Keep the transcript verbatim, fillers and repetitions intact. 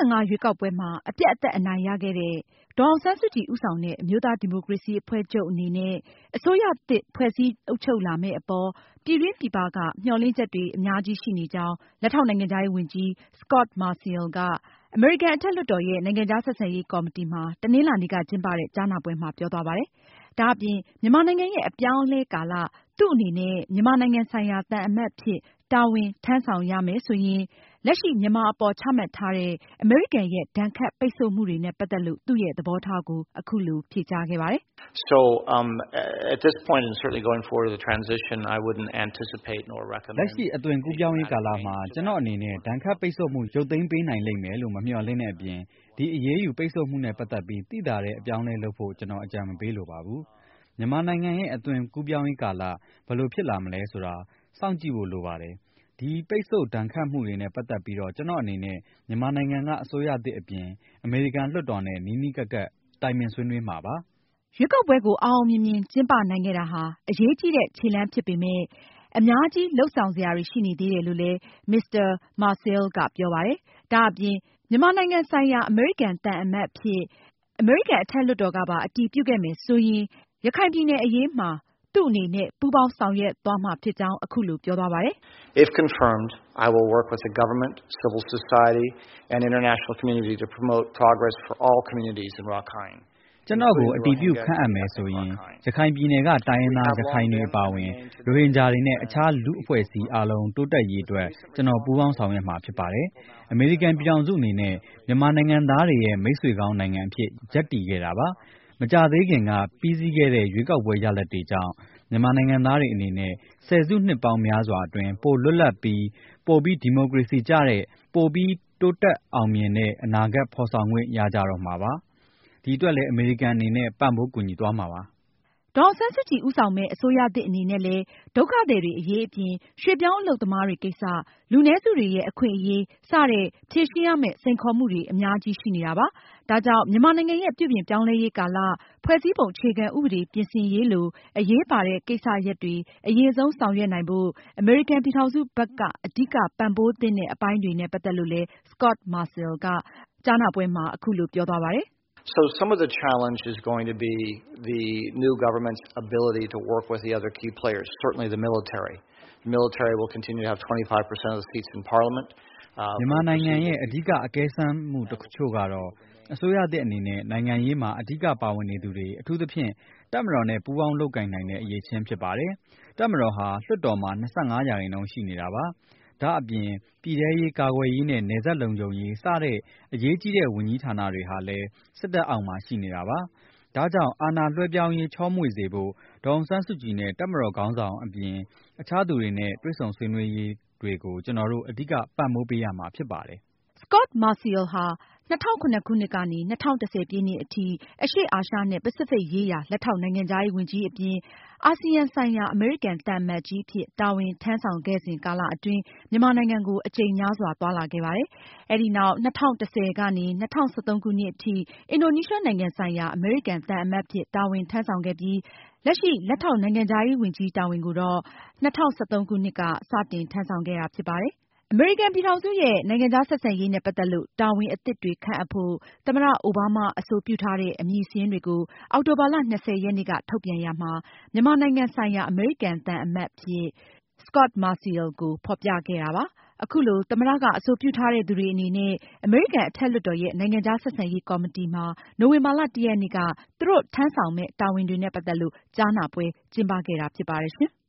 ၁၅ ရွေးကောက်ပွဲမှာအပြတ်အသတ်အနိုင်ရခဲ့တဲ့ဒေါ်အောင်ဆန်းစုကြည်ဦးဆောင်တဲ့အမျိုးသားဒီမိုကရေစီအဖွဲ့ချုပ်အနေနဲ့အစိုးရသစ်ဖွဲ့စည်းအုပ်ချုပ်လာမယ့်အပေါ်ပြည်တွင်းပြည်ပကမျှော်လင့်ချက်တွေအများကြီးရှိနေကြောင်းလက်ထောက်နိုင်ငံခြားရေးဝန်ကြီး Scott Marciel ကအမေရိကန်အထက်လွှတ်တော်ရဲ့နိုင်ငံခြားဆက်ဆံရေးကော်မတီမှာတနင်္လာနေ့ကကျင်းပတဲ့ကြားနာပွဲမှာပြောသွားပါတယ်။ ဒါအပြင်မြန်မာနိုင်ငံရဲ့အပြောင်းအလဲကာလသူ့အနေနဲ့မြန်မာနိုင်ငံဆိုင်ရာသံအမတ်ဖြစ်တာဝန်ထမ်းဆောင်ရမယ်ဆိုရင်လက်ရှိမြန်မာအပေါ်ချမှတ်ထားတဲ့အမေရိကန်ရဲ့ဒဏ်ခတ်ပိတ်ဆို့မှုတွေနဲ့ပတ်သက်လို့သူ့ရဲ့သဘောထားကိုအခုလိုဖြေကြားခဲ့ပါတယ်။ So um at this point and certainly going forward to the transition I wouldn't anticipate nor recommend လက်ရှိအသွင်ကူးပြောင်းရေးကာလမှာကျွန်တော်အနေနဲ့ဒဏ်ခတ်ပိတ်ဆို့မှုရုပ်သိမ်းပေးနိုင်လိမ့်မယ်လို့မမျှော်လင့်တဲ့အပြင်ဒီအရေးယူပိတ်ဆို့မှုနဲ့ပတ်သက်ပြီးသိသာတဲ့အပြောင်းအလဲလုပ်ဖို့ကျွန်တော်အကြံမပေးလိုပါဘူး။မြန်မာနိုင်ငံရဲ့အသွင်ကူးပြောင်းရေးကာလဘယ်လိုဖြစ်လာမလဲဆိုတာစောင့်ကြည့်ဖို့လိုပါတယ်။ဒီပိတ်ဆို့ဒဏ်ခတ်မှုတွေနဲ့ပတ်သက်ပြီးတော့ကျွန်တော်အနေနဲ့မြန်မာနိုင်ငံကအစိုးရသစ်အပြင်အမေရိကန်လွှတ်တော်နဲ့နီးနီးကပ်ကပ်တိုင်ပင်ဆွေးနွေးမှာပါ။ရွေးကောက်ပွဲကိုအောင်အောင်မြင်မြင်ကျင်းပနိုင်ခဲ့တာဟာအရေးကြီးတဲ့ခြေလှမ်းဖြစ်ပေမဲ့အများကြီးလုပ်ဆောင်စရာတွေရှိနေသေးတယ်လို့လည်း မစ္စတာ Marciel ကပြောပါတယ်။ဒါအပြင်မြန်မာနိုင်ငံဆိုင်ရာအမေရိကန်သံအမတ်အဖြစ်အမေရိကန်အထက်လွှတ်တော်ကပါအတည်ပြုခဲ့မယ်ဆိုရင်ရခိုင်ပြည်နယ်အရေးမှာသူ့အနေနဲ့ပူးပေါင်းဆောင်ရွက်သွားမှာဖြစ်ကြောင်းအခုလိုပြောသွားပါတယ်။ If confirmed, I will work with the government, civil society and international community to promote progress for all communities in Rakhine. ကျွန်တော်ကိုအတည်ပြုခန့်အပ်မယ်ဆိုရင်ရခိုင်ပြည်နယ်ကတိုင်းရင်းသားရခိုင်တွေအပါအဝင်ရိုဟင်ဂျာတွေနဲ့အခြားလူ့အဖွဲ့အစည်းအားလုံးတိုးတက်ရေးအတွက်ကျွန်တော်ပူးပေါင်းဆောင်ရွက်မှာဖြစ်ပါတယ်။အမေရိကန်ပြည်ထောင်စုအနေနဲ့မြန်မာနိုင်ငံသားတွေရဲ့မိတ်ဆွေကောင်းနိုင်ငံအဖြစ်ရပ်တည်ခဲ့တာပါ။မကြာသေးခင်ကပြီးစီးခဲ့တဲ့ရွေးကောက်ပွဲရလဒ်တွေကြောင့်မြန်မာနိုင်ငံသားတွေအနေနဲ့ဆယ်စုနှစ်ပေါင်းများစွာအတွင်းပိုလွတ်လပ်ပြီးပိုပြီးဒီမိုကရေစီကျတဲ့ပိုပြီးတိုးတက်အောင်မြင်တဲ့အနာဂတ်ဖော်ဆောင်ခွင့်ရကြတော့မှာပါ။ဒီအတွက်လည်းအမေရိကန်အနေနဲ့ပံ့ပိုးကူညီသွားမှာပါ။ဒေါ်အောင်ဆန်းစုကြည်ဦးဆောင်မယ့်အစိုးရသစ်အနေနဲ့လည်းဒုက္ခသည်တွေအရေးအပြင်ရွှေ့ပြောင်းအလုပ်သမားတွေကိစ္စ၊လူနည်းစုတွေရဲ့အခွင့်အရေးစတဲ့ဖြေရှင်းရမယ့်စိန်ခေါ်မှုတွေအများကြီးရှိနေတာပါ။ဒါကြောင့်မြန်မာနိုင်ငံရဲ့ပြုပြင်ပြောင်းလဲရေးကာလဖွဲ့စည်းပုံအခြေခံဥပဒေပြင်ဆင်ရေးလိုအရေးပါတဲ့ကိစ္စရပ်တွေအရင်ဆုံးဆောင်ရွက်နိုင်ဖို့အမေရိကန်ပြည်ထောင်စုဘက်ကအဓိကပံ့ပိုးသင့်တဲ့အပိုင်းတွေနဲ့ပတ်သက်လို့လည်း Scott Marciel ကကြားနာပွဲမှာအခုလိုပြောသွားပါတယ် So some of the challenge is going to be the new government's ability to work with the other key players, certainly the military. The military will continue to have twenty-five percent of the seats in parliament. မြန်မာနိုင်ငံရဲ့အဓိကအကဲစမ်းမှုတစ်ချို့ကတော့အစိုးရသစ်အနေနဲ့နိုင်ငံရေးမှာအဓိကပါဝင်နေသူတွေအထူးသဖြင့်တပ်မတော်နဲ့ပူးပေါင်းလုပ်ကိုင်နိုင်တဲ့အရေးချင်းဖြစ်ပါတယ်။တပ်မတော်ဟာလွှတ်တော်မှာ၂၅ရာခိုင်နှုန်းရှိနေတာပါ။ဒါအပြင်ပြည်ထရေးကာကွယ်ရေးနဲ့နယ်စပ်လုံခြုံရေးစတဲ့အရေးကြီးတဲ့ဝန်ကြီးဌာနတွေဟာလည်းစစ်တပ်အောက်မှာရှိနေတာပါ။ဒါကြောင့်အာဏာလွှဲပြောင်းရေးချောမွေ့စေဖို့ဒေါ်အောင်ဆန်းစုကြည်နဲ့တပ်မတော်ခေါင်းဆောင်အပြင်အခြားသူတွေနဲ့တွေ့ဆုံဆွေးနွေးရေးတွေကိုကျွန်တော်တို့အဓိကပံ့ပိုးပေးရမှာဖြစ်ပါတယ်။ Scott Marciel ဟာ၂၀၀၇ခုနှစ်ကနေ၂၀၁၀ပြည့်နှစ်အထိအရှေ့အာရှနဲ့ပစိဖိတ်ရေးရာလက်ထောက်နိုင်ငံခြားရေးဝန်ကြီးအပြင်အာဆီယံဆိုင်ရာအမေရိကန်သံအမတ်ကြီးအဖြစ်တာဝန်ထမ်းဆောင်ခဲ့စဉ်ကာလအတွင်းမြန်မာနိုင်ငံကိုအကြိမ်များစွာသွားလာခဲ့ပါတယ်။အဲဒီနောက်၂၀၁၀ကနေ၂၀၁၃ခုနှစ်အထိအင်ဒိုနီးရှားနိုင်ငံဆိုင်ရာအမေရိကန်သံအမတ်ဖြစ်တာဝန်ထမ်းဆောင်ခဲ့ပြီးလက်ရှိလက်ထောက်နိုင်ငံခြားရေးဝန်ကြီးတာဝန်ကိုတော့၂၀၁၃ခုနှစ်ကစတင်ထမ်းဆောင်ခဲ့တာဖြစ်ပါတယ်။အမေရိကန်ပြည်ထောင်စုရဲ့နိုင်ငံခြားဆက်ဆံရေးနဲ့ပတ်သက်လို့တာဝန်အသစ်တွေခန့်အပ်ဖို့သမ္မတအိုဘားမားအဆိုပြုထားတဲ့အမည်စာရင်းတွေကိုအောက်တိုဘာလ၂၀ရက်နေ့ကထုတ်ပြန်ရာမှာမြန်မာနိုင်ငံဆိုင်ရာအမေရိကန်သံအမတ်အဖြစ် Scott Marciel ကိုဖေါ်ပြခဲ့တာပါ။အခုလိုသမ္မတကအဆိုပြုထားတဲ့သူတွေအနေနဲ့အမေရိကန်အထက်လွှတ်တော်ရဲ့နိုင်ငံခြားဆက်ဆံရေးကော်မတီမှာနိုဝင်ဘာလ၁ရက်နေ့ကသူတို့ထမ်းဆောင်မယ့်တာဝန်တွေနဲ့ပတ်သက်လို့ကြားနာပွဲကျင်းပခဲ့တာဖြစ်ပါတယ်ရှင်။